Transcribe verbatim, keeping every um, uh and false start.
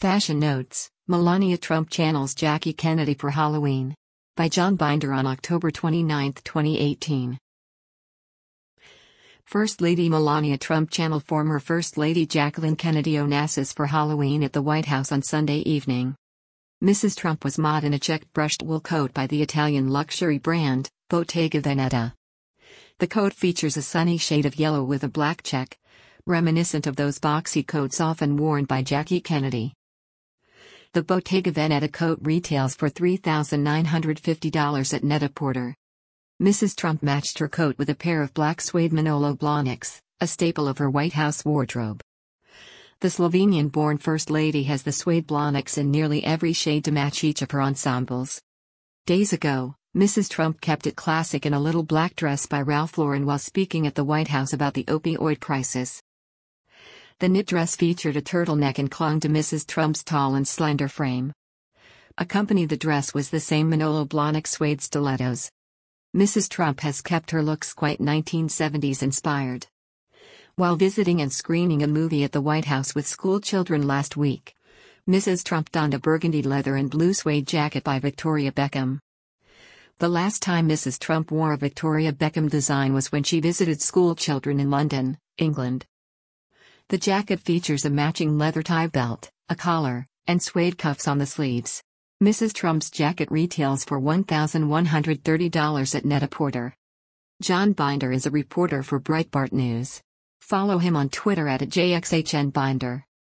Fashion Notes, Melania Trump channels Jackie Kennedy for Halloween. By John Binder on October twenty-ninth, twenty eighteen. First Lady Melania Trump channeled former First Lady Jacqueline Kennedy Onassis for Halloween at the White House on Sunday evening. Missus Trump was modeled in a checked brushed wool coat by the Italian luxury brand, Bottega Veneta. The coat features a sunny shade of yellow with a black check, reminiscent of those boxy coats often worn by Jackie Kennedy. The Bottega Veneta coat retails for three thousand nine hundred fifty dollars at Net-a-Porter. Missus Trump matched her coat with a pair of black suede Manolo Blahniks, a staple of her White House wardrobe. The Slovenian-born First Lady has the suede Blahniks in nearly every shade to match each of her ensembles. Days ago, Missus Trump kept it classic in a little black dress by Ralph Lauren while speaking at the White House about the opioid crisis. The knit dress featured a turtleneck and clung to Missus Trump's tall and slender frame. Accompanying the dress was the same Manolo Blahnik suede stilettos. Missus Trump has kept her looks quite nineteen seventies inspired. While visiting and screening a movie at the White House with school children last week, Missus Trump donned a burgundy leather and blue suede jacket by Victoria Beckham. The last time Missus Trump wore a Victoria Beckham design was when she visited school children in London, England. The jacket features a matching leather tie belt, a collar, and suede cuffs on the sleeves. Missus Trump's jacket retails for one thousand one hundred thirty dollars at Net-a-Porter. John Binder is a reporter for Breitbart News. Follow him on Twitter at J X H N Binder.